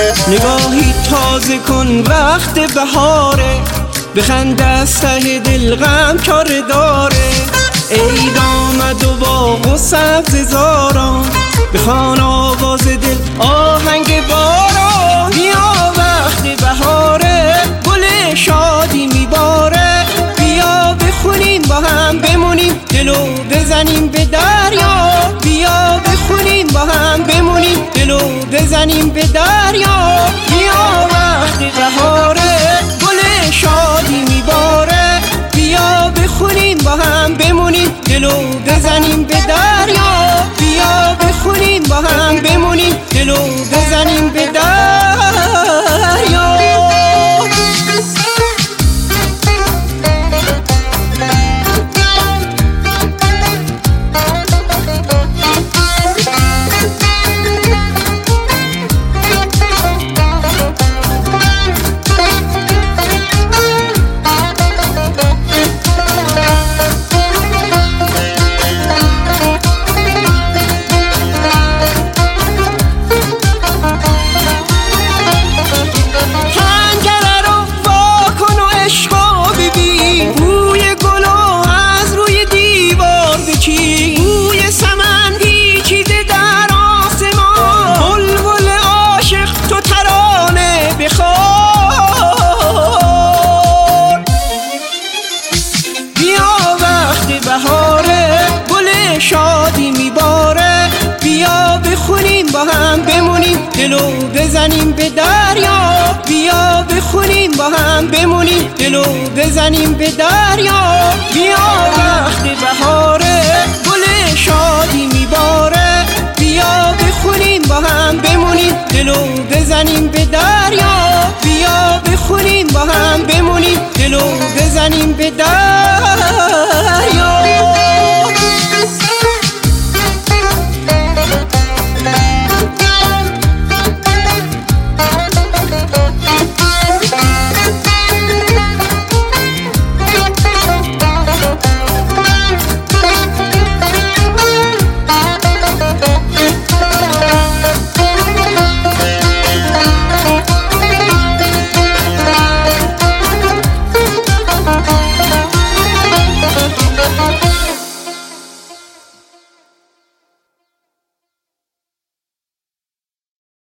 نگاهی تازه کن وقت بهاره، بخند از ته دل غم چاره داره. عید آمد و باغ و سبز زاران، بخوان آواز دل آهنگ باران. بیا وقت بهاره گل شادی میباره، بیا بخونیم با هم بمونیم دلو بزنیم به دریا. بیا بخونیم با هم بمونیم دلو بزنیم به دریا. بیا وقت بهاره گل شادی میباره، بیا بخونیم با هم بمونیم دلو بزنیم به دریا. بیا بخونیم با هم بمونیم دلو بزنیم به دریا. بهاره گل شادی میباره، بیا بخونیم با هم بمونیم دلو بزنیم به دریا. بیا بخونیم با هم بمونیم دلو بزنیم به دریا. بیا وقت بهاره گل شادی میباره، بیا بخونیم با هم بمونیم دلو بزنیم به دریا. بیا بخونیم با هم بمونیم دلو بزنیم به دریا.